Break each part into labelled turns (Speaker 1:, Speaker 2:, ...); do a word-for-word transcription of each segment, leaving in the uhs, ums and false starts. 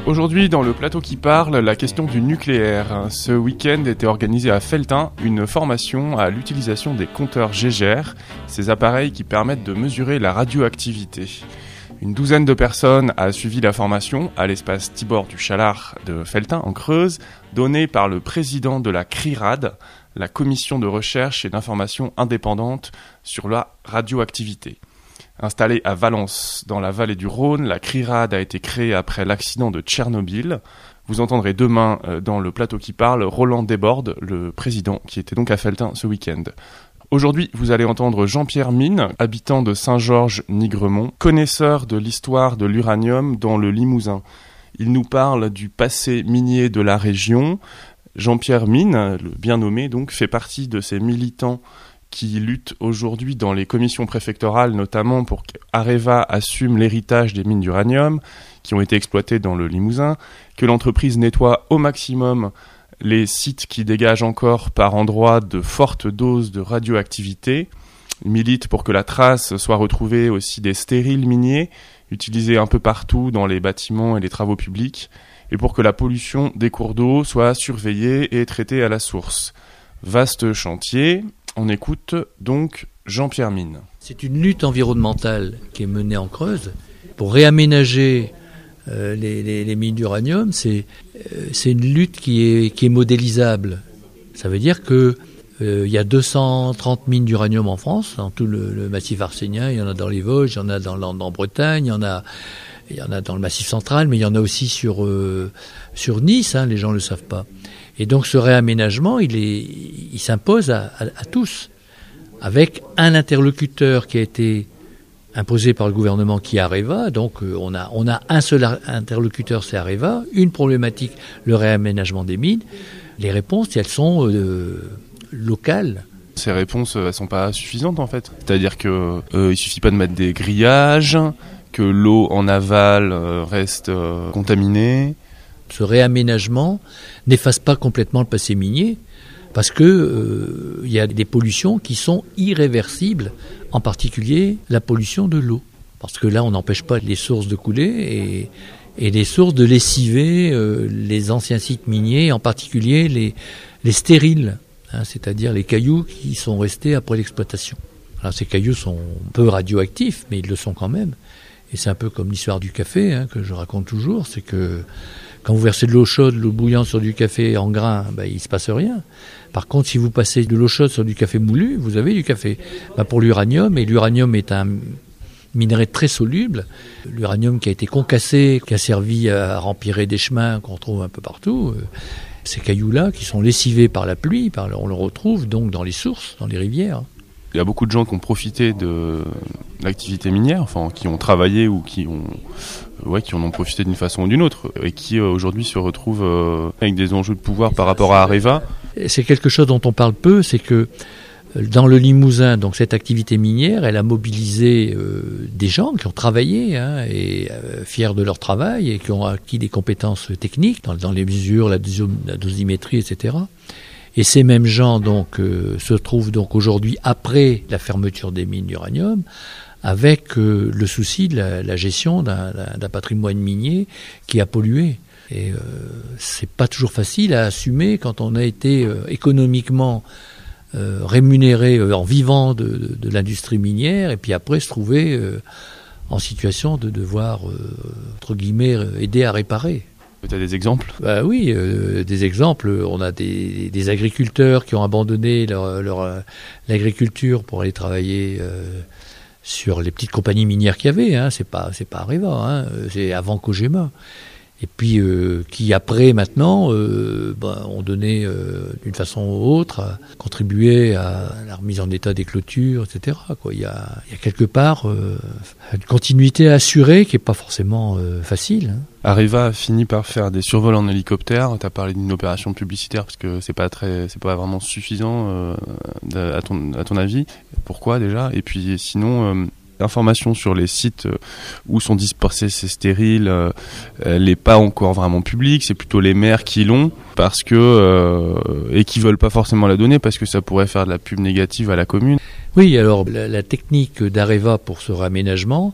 Speaker 1: Aujourd'hui, dans le plateau qui parle, la question du nucléaire. Ce week-end était organisée à Felletin une formation à l'utilisation des compteurs G G R, ces appareils qui permettent de mesurer la radioactivité. Une douzaine de personnes a suivi la formation à l'espace Tibor du Chalard de Felletin en Creuse, donnée par le président de la C R I R A D, la commission de recherche et d'information indépendante sur la radioactivité. Installée à Valence, dans la vallée du Rhône, la C R I R A D a été créée après l'accident de Tchernobyl. Vous entendrez demain, dans le plateau qui parle, Roland Desbordes, le président, qui était donc à Felletin ce week-end. Aujourd'hui, vous allez entendre Jean-Pierre Mine, habitant de Saint-Georges-Nigremont, connaisseur de l'histoire de l'uranium dans le Limousin. Il nous parle du passé minier de la région. Jean-Pierre Mine, le bien nommé, donc, fait partie de ces militants qui luttent aujourd'hui dans les commissions préfectorales, notamment pour qu'Areva assume l'héritage des mines d'uranium qui ont été exploitées dans le Limousin, que l'entreprise nettoie au maximum les sites qui dégagent encore par endroits de fortes doses de radioactivité. Il milite pour que la trace soit retrouvée aussi des stériles miniers, utilisés un peu partout dans les bâtiments et les travaux publics, et pour que la pollution des cours d'eau soit surveillée et traitée à la source. Vaste chantier. On écoute donc Jean-Pierre Mine.
Speaker 2: C'est une lutte environnementale qui est menée en Creuse pour réaménager euh, les, les, les mines d'uranium. C'est, euh, c'est une lutte qui est, qui est modélisable. Ça veut dire que euh, il y a deux cent trente mines d'uranium en France, dans tout le, le massif arsénien. Il y en a dans les Vosges, il y en a dans, dans, en Bretagne, il y en a, il y en a dans le massif central, mais il y en a aussi sur, euh, sur Nice, hein, les gens ne le savent pas. Et donc ce réaménagement, il, est, il s'impose à, à, à tous, avec un interlocuteur qui a été imposé par le gouvernement qui est Areva. Donc euh, on, a, on a un seul interlocuteur, c'est Areva, une problématique, le réaménagement des mines. Les réponses, elles sont euh, locales.
Speaker 1: Ces réponses, elles ne sont pas suffisantes en fait. C'est-à-dire qu'il euh, ne suffit pas de mettre des grillages, que l'eau en aval euh, reste euh, contaminée.
Speaker 2: Ce réaménagement n'efface pas complètement le passé minier parce que euh, y a des pollutions qui sont irréversibles, en particulier la pollution de l'eau. Parce que là, on n'empêche pas les sources de couler et, et les sources de lessiver euh, les anciens sites miniers, en particulier les, les stériles, hein, c'est-à-dire les cailloux qui sont restés après l'exploitation. Alors ces cailloux sont peu radioactifs, mais ils le sont quand même. Et c'est un peu comme l'histoire du café, hein, que je raconte toujours, c'est que quand vous versez de l'eau chaude, l'eau bouillante sur du café en grains, ben, il ne se passe rien. Par contre, si vous passez de l'eau chaude sur du café moulu, vous avez du café. Ben, pour l'uranium, et l'uranium est un minerai très soluble, l'uranium qui a été concassé, qui a servi à rempirer des chemins qu'on trouve un peu partout, euh, ces cailloux-là qui sont lessivés par la pluie, par, on le retrouve donc dans les sources, dans les rivières.
Speaker 1: Il y a beaucoup de gens qui ont profité de l'activité minière, enfin qui ont travaillé ou qui ont, ouais, qui en ont profité d'une façon ou d'une autre, et qui euh, aujourd'hui se retrouvent euh, avec des enjeux de pouvoir par rapport à Areva.
Speaker 2: C'est quelque chose dont on parle peu, c'est que dans le Limousin, donc cette activité minière, elle a mobilisé euh, des gens qui ont travaillé, hein, et euh, fiers de leur travail et qui ont acquis des compétences techniques dans, dans les mesures, la, dosi- la dosimétrie, et cetera. Et ces mêmes gens donc euh, se trouvent donc aujourd'hui après la fermeture des mines d'uranium avec euh, le souci de la, la gestion d'un, d'un patrimoine minier qui a pollué. Et euh, c'est pas toujours facile à assumer quand on a été euh, économiquement euh, rémunéré euh, en vivant de, de, de l'industrie minière et puis après se trouver euh, en situation de devoir euh, entre guillemets aider à réparer.
Speaker 1: Tu as des exemples ?
Speaker 2: Bah oui, euh, des exemples. On a des, des agriculteurs qui ont abandonné leur, leur, euh, l'agriculture pour aller travailler euh, sur les petites compagnies minières qu'il y avait. Hein. C'est pas, c'est pas Areva, hein. C'est avant Cogema. Et puis euh, qui après maintenant euh, bah, ont donné euh, d'une façon ou autre, à contribuer à la remise en état des clôtures, et cetera. Quoi. Il y a, il y a quelque part euh, une continuité assurée qui est pas forcément euh, facile. Hein.
Speaker 1: Areva a fini par faire des survols en hélicoptère. Tu as parlé d'une opération publicitaire parce que c'est pas très, c'est pas vraiment suffisant euh, à ton à ton avis. Pourquoi déjà ? Et puis sinon. Euh, Informations sur les sites où sont dispersés ces stériles, euh, elle n'est pas encore vraiment publique, c'est plutôt les maires qui l'ont parce que euh, et qui veulent pas forcément la donner parce que ça pourrait faire de la pub négative à la commune.
Speaker 2: Oui, alors la, la technique d'Areva pour ce réaménagement,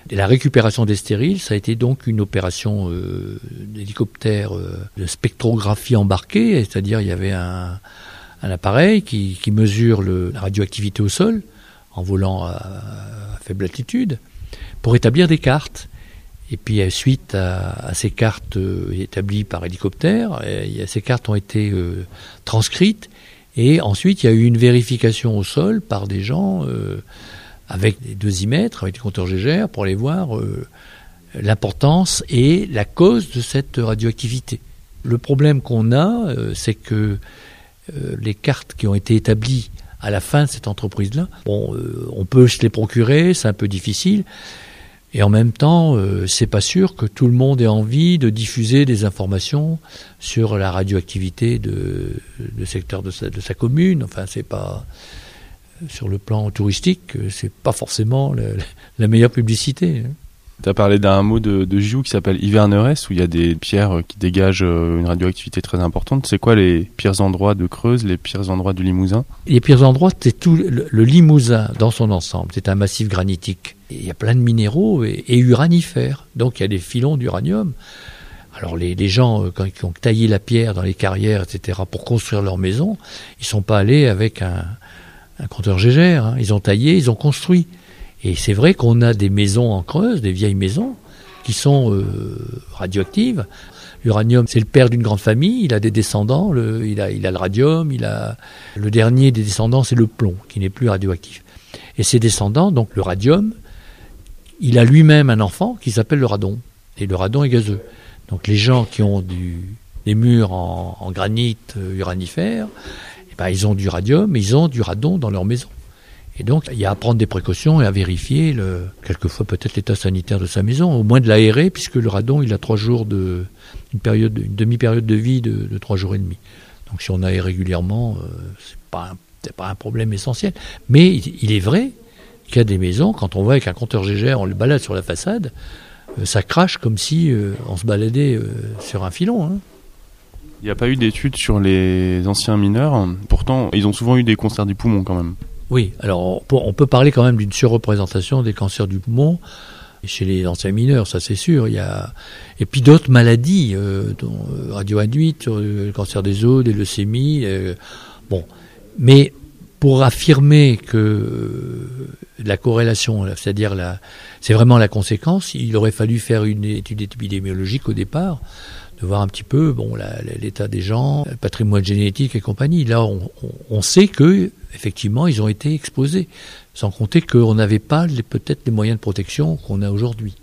Speaker 2: Et la récupération des stériles, ça a été donc une opération euh, d'hélicoptère euh, de spectrographie embarquée, c'est-à-dire il y avait un, un appareil qui, qui mesure le, la radioactivité au sol en volant à, à faible altitude pour établir des cartes. Et puis suite à, à ces cartes euh, établies par hélicoptère, et, ces cartes ont été euh, transcrites et ensuite il y a eu une vérification au sol par des gens euh, avec des dosimètres, avec des compteurs Geiger pour aller voir euh, l'importance et la cause de cette radioactivité. Le problème qu'on a, euh, c'est que euh, les cartes qui ont été établies à la fin de cette entreprise-là, bon, euh, on peut se les procurer, c'est un peu difficile. Et en même temps, euh, c'est pas sûr que tout le monde ait envie de diffuser des informations sur la radioactivité de, de secteur de sa, de sa commune. Enfin, c'est pas sur le plan touristique, c'est pas forcément la, la meilleure publicité.
Speaker 1: Tu as parlé d'un hameau de, de Gioux qui s'appelle Yverneresse, où il y a des pierres qui dégagent une radioactivité très importante. C'est quoi les pires endroits de Creuse, les pires endroits du Limousin?
Speaker 2: Les pires endroits, c'est tout le, le Limousin dans son ensemble. C'est un massif granitique. Et il y a plein de minéraux et, et uranifères. Donc il y a des filons d'uranium. Alors les, les gens quand, qui ont taillé la pierre dans les carrières, et cetera, pour construire leur maison, ils sont pas allés avec un, un compteur Geiger. Hein. Ils ont taillé, ils ont construit. Et c'est vrai qu'on a des maisons en Creuse, des vieilles maisons, qui sont euh, radioactives. L'uranium, c'est le père d'une grande famille, il a des descendants, le, il, a, il a le radium, il a le dernier des descendants, c'est le plomb, qui n'est plus radioactif. Et ses descendants, donc le radium, il a lui-même un enfant qui s'appelle le radon. Et le radon est gazeux. Donc les gens qui ont du, des murs en, en granit euh, uranifère, eh ben, ils ont du radium, mais ils ont du radon dans leur maison. Et donc, il y a à prendre des précautions et à vérifier, le, quelquefois peut-être l'état sanitaire de sa maison, au moins de l'aérer, puisque le radon, il a trois jours de, une période, une demi-période de vie de, de trois jours et demi. Donc, si on aère régulièrement, euh, c'est pas, un, c'est pas un problème essentiel. Mais il, il est vrai qu'il y a des maisons, quand on voit avec un compteur Geiger, on le balade sur la façade, euh, ça crache comme si euh, on se baladait euh, sur un filon, hein.
Speaker 1: Il n'y a pas eu d'études sur les anciens mineurs. Pourtant, ils ont souvent eu des cancers du poumon quand même.
Speaker 2: Oui, alors on peut parler quand même d'une surreprésentation des cancers du poumon chez les anciens mineurs, ça c'est sûr. Il y a et puis d'autres maladies, euh, dont, euh, radio-induites, euh, le cancer des os, des leucémies. Euh, bon, mais pour affirmer que euh, la corrélation, c'est-à-dire la, c'est vraiment la conséquence, il aurait fallu faire une étude épidémiologique au départ, de voir un petit peu bon la, l'état des gens, le patrimoine génétique et compagnie. Là, on, on, on sait que effectivement, ils ont été exposés, sans compter qu'on n'avait pas les, peut-être les moyens de protection qu'on a aujourd'hui.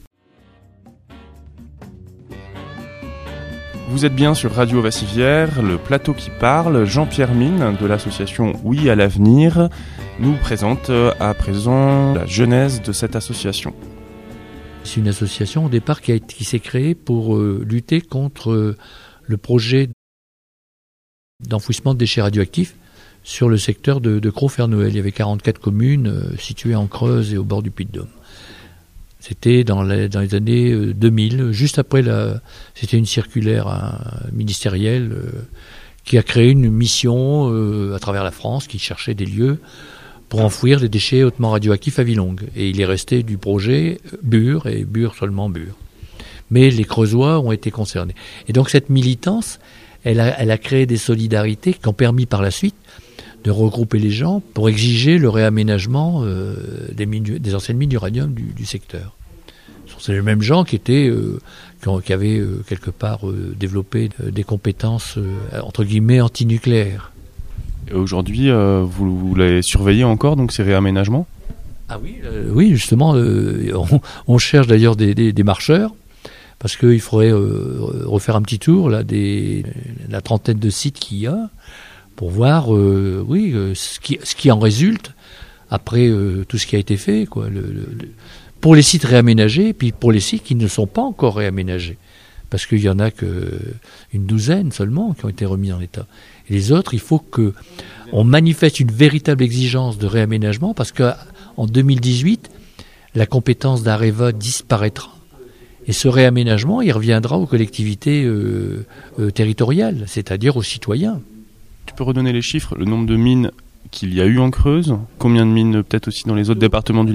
Speaker 1: Vous êtes bien sur Radio Vassivière, le plateau qui parle. Jean-Pierre Mine de l'association Oui à l'avenir nous présente à présent la genèse de cette association.
Speaker 2: C'est une association au départ qui, a, qui s'est créée pour euh, lutter contre euh, le projet d'enfouissement de déchets radioactifs sur le secteur de, de Crau-Fernoël. Il y avait quarante-quatre communes euh, situées en Creuse et au bord du Puy-de-Dôme. C'était dans les, dans les années euh, deux mille, juste après la... C'était une circulaire hein, ministérielle euh, qui a créé une mission euh, à travers la France qui cherchait des lieux pour enfouir les déchets hautement radioactifs à Villongue. Et il est resté du projet Bure, et Bure seulement Bure. Mais les Creusois ont été concernés. Et donc cette militance, elle a, elle a créé des solidarités qui ont permis par la suite de regrouper les gens pour exiger le réaménagement euh, des, mines, des anciennes mines d'uranium du, du secteur. C'est les mêmes gens qui étaient, euh, qui, ont, qui avaient euh, quelque part euh, développé euh, des compétences euh, entre guillemets antinucléaires.
Speaker 1: Et aujourd'hui, euh, vous, vous les surveillez encore donc ces réaménagements ?
Speaker 2: Ah oui, euh, oui justement, euh, on, on cherche d'ailleurs des, des, des marcheurs. Parce qu'il faudrait euh, refaire un petit tour là des la trentaine de sites qu'il y a pour voir euh, oui euh, ce qui ce qui en résulte après euh, tout ce qui a été fait quoi le, le, pour les sites réaménagés et puis pour les sites qui ne sont pas encore réaménagés parce qu'il y en a que une douzaine seulement qui ont été remis en état et les autres il faut que on manifeste une véritable exigence de réaménagement parce que en deux mille dix-huit la compétence d'Areva disparaîtra. Et ce réaménagement, il reviendra aux collectivités euh, euh, territoriales, c'est-à-dire aux citoyens.
Speaker 1: Tu peux redonner les chiffres, le nombre de mines qu'il y a eu en Creuse, combien de mines peut-être aussi dans les autres départements du Limousin ?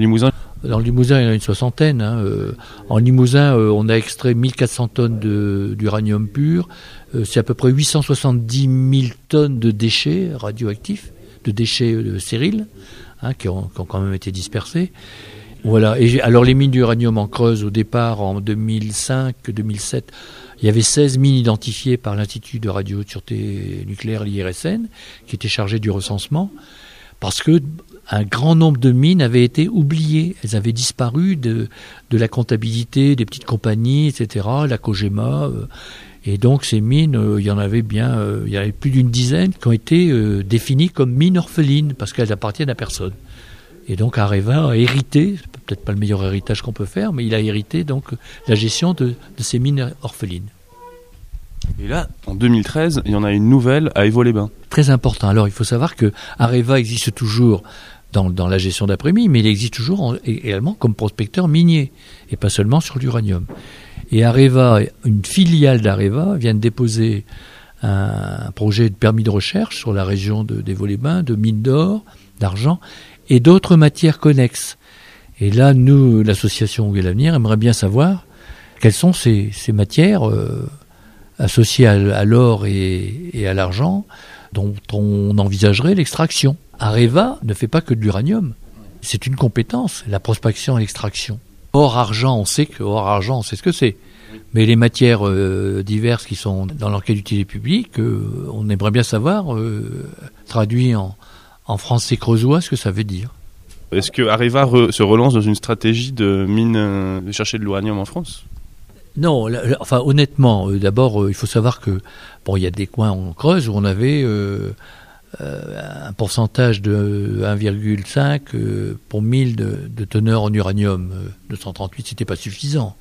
Speaker 2: Dans le Limousin, il y en a une soixantaine. Hein. Euh, en Limousin, euh, on a extrait mille quatre cents tonnes de, d'uranium pur. Euh, c'est à peu près huit cent soixante-dix mille tonnes de déchets radioactifs, de déchets euh, stériles, hein, qui, ont, qui ont quand même été dispersés. Voilà. Et alors les mines d'uranium en Creuse, au départ, en deux mille cinq deux mille sept, il y avait seize mines identifiées par l'Institut de radio de sûreté nucléaire, l'I R S N, qui était chargé du recensement, parce que un grand nombre de mines avaient été oubliées. Elles avaient disparu de, de la comptabilité des petites compagnies, et cetera, la Cogema. Euh, et donc ces mines, euh, il y en avait bien, euh, il y avait plus d'une dizaine qui ont été euh, définies comme mines orphelines, parce qu'elles appartiennent à personne. Et donc Areva a hérité, c'est peut-être pas le meilleur héritage qu'on peut faire, mais il a hérité donc la gestion de, de ces mines orphelines.
Speaker 1: Et là, en deux mille treize, il y en a une nouvelle à Évaux-les-Bains.
Speaker 2: Très important. Alors il faut savoir que Areva existe toujours dans, dans la gestion d'après-mines, mais il existe toujours en, également comme prospecteur minier, et pas seulement sur l'uranium. Et Areva, une filiale d'Areva, vient de déposer un, un projet de permis de recherche sur la région de, d'Évaux-les-Bains, de mines d'or, d'argent, et d'autres matières connexes. Et là, nous, l'association Où est l'avenir, aimerait bien savoir quelles sont ces, ces matières euh, associées à, à l'or et, et à l'argent dont on envisagerait l'extraction. Areva ne fait pas que de l'uranium. C'est une compétence, la prospection et l'extraction. Or, argent, on sait que or, argent, on sait ce que c'est. Mais les matières euh, diverses qui sont dans l'enquête d'utilité publique, euh, on aimerait bien savoir, euh, traduit en En français creusois, ce que ça veut dire.
Speaker 1: Est-ce que Areva re- se relance dans une stratégie de mine, euh, de chercher de l'uranium en France ?
Speaker 2: Non, là, là, enfin honnêtement, euh, d'abord, euh, il faut savoir que bon, il y a des coins en Creuse où on avait euh, euh, un pourcentage de un virgule cinq euh, pour mille de, de teneur en uranium. Euh, deux cent trente-huit, c'était pas suffisant.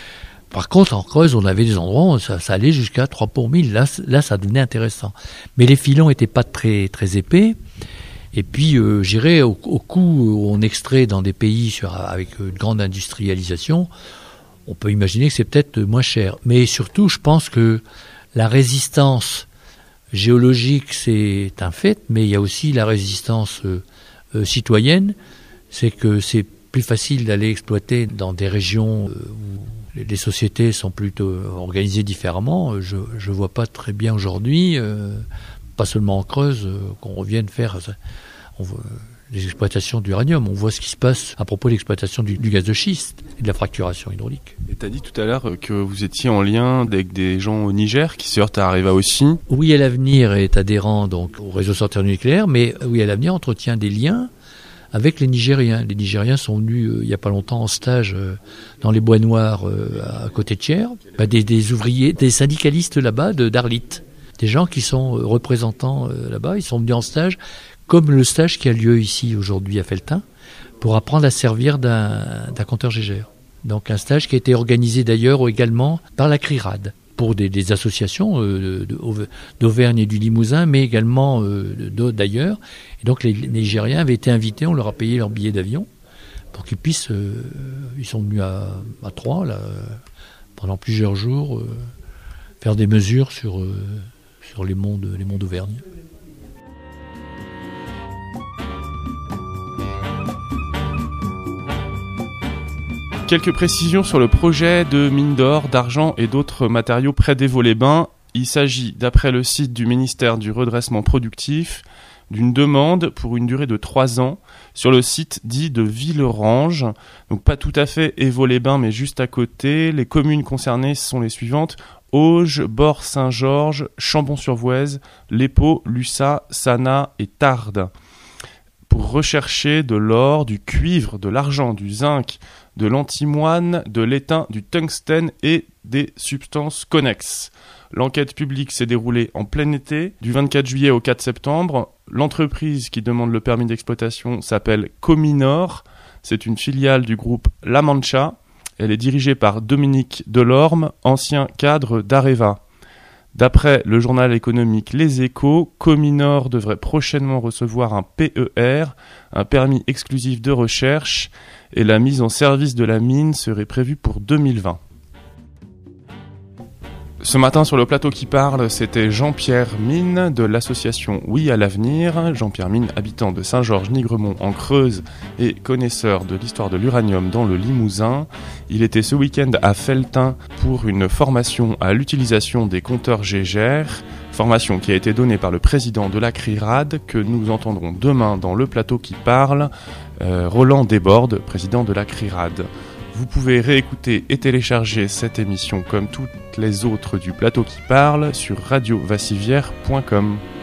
Speaker 2: Par contre, en Creuse, on avait des endroits où ça, ça allait jusqu'à trois pour mille. Là, là, ça devenait intéressant. Mais les filons étaient pas très très épais. Et puis, euh, j'irais au, au coût où on extrait dans des pays sur, avec une grande industrialisation, on peut imaginer que c'est peut-être moins cher. Mais surtout, je pense que la résistance géologique, c'est un fait, mais il y a aussi la résistance euh, euh, citoyenne. C'est que c'est plus facile d'aller exploiter dans des régions euh, où les sociétés sont plutôt organisées différemment. Je ne vois pas très bien aujourd'hui, euh, pas seulement en Creuse, euh, qu'on revienne faire... On voit les exploitations d'uranium. On voit ce qui se passe à propos de l'exploitation du, du gaz de schiste et de la fracturation hydraulique.
Speaker 1: Et tu as dit tout à l'heure que vous étiez en lien avec des gens au Niger qui se heurtent à Areva aussi.
Speaker 2: Oui, à l'avenir est adhérent donc au réseau sortir nucléaire, mais oui, à l'avenir entretient des liens avec les Nigériens. Les Nigériens sont venus euh, il n'y a pas longtemps en stage euh, dans les Bois Noirs euh, à côté de Thiers. Bah, des, des ouvriers, des syndicalistes là-bas de d'Arlit. Des gens qui sont euh, représentants euh, là-bas, ils sont venus en stage, comme le stage qui a lieu ici aujourd'hui à Felletin, pour apprendre à servir d'un, d'un compteur G G R. Donc un stage qui a été organisé d'ailleurs également par la CRIRAD, pour des, des associations euh, de, d'Auvergne et du Limousin, mais également euh, d'ailleurs. Et donc les, les Nigériens avaient été invités, on leur a payé leur billet d'avion, pour qu'ils puissent, euh, ils sont venus à, à Troyes, là, pendant plusieurs jours, euh, faire des mesures sur, euh, sur les monts de, les monts d'Auvergne.
Speaker 1: Quelques précisions sur le projet de mine d'or, d'argent et d'autres matériaux près d'Évaux-les-Bains. Il s'agit, d'après le site du ministère du Redressement Productif, d'une demande pour une durée de trois ans sur le site dit de Villerange. Donc pas tout à fait Évaux-les-Bains, mais juste à côté. Les communes concernées sont les suivantes: Auge, Bort-Saint-Georges, Chambon-sur-Voueize, Lépau, Lussat, Sanat et Tarbes. Pour rechercher de l'or, du cuivre, de l'argent, du zinc, de l'antimoine, de l'étain, du tungstène et des substances connexes. L'enquête publique s'est déroulée en plein été, du vingt-quatre juillet au quatre septembre. L'entreprise qui demande le permis d'exploitation s'appelle Cominor. C'est une filiale du groupe La Mancha. Elle est dirigée par Dominique Delorme, ancien cadre d'Areva. D'après le journal économique Les Échos, Cominor devrait prochainement recevoir un P E R, un permis exclusif de recherche, et la mise en service de la mine serait prévue pour deux mille vingt. Ce matin sur le plateau qui parle, c'était Jean-Pierre Mine de l'association Oui à l'avenir. Jean-Pierre Mine, habitant de Saint-Georges-Nigremont en Creuse et connaisseur de l'histoire de l'uranium dans le Limousin. Il était ce week-end à Felletin pour une formation à l'utilisation des compteurs G E G R. Formation qui a été donnée par le président de la C R I R A D, que nous entendrons demain dans le plateau qui parle, euh, Roland Desbordes, président de la C R I R A D. Vous pouvez réécouter et télécharger cette émission comme toutes les autres du plateau qui parle sur radio vassivière point com.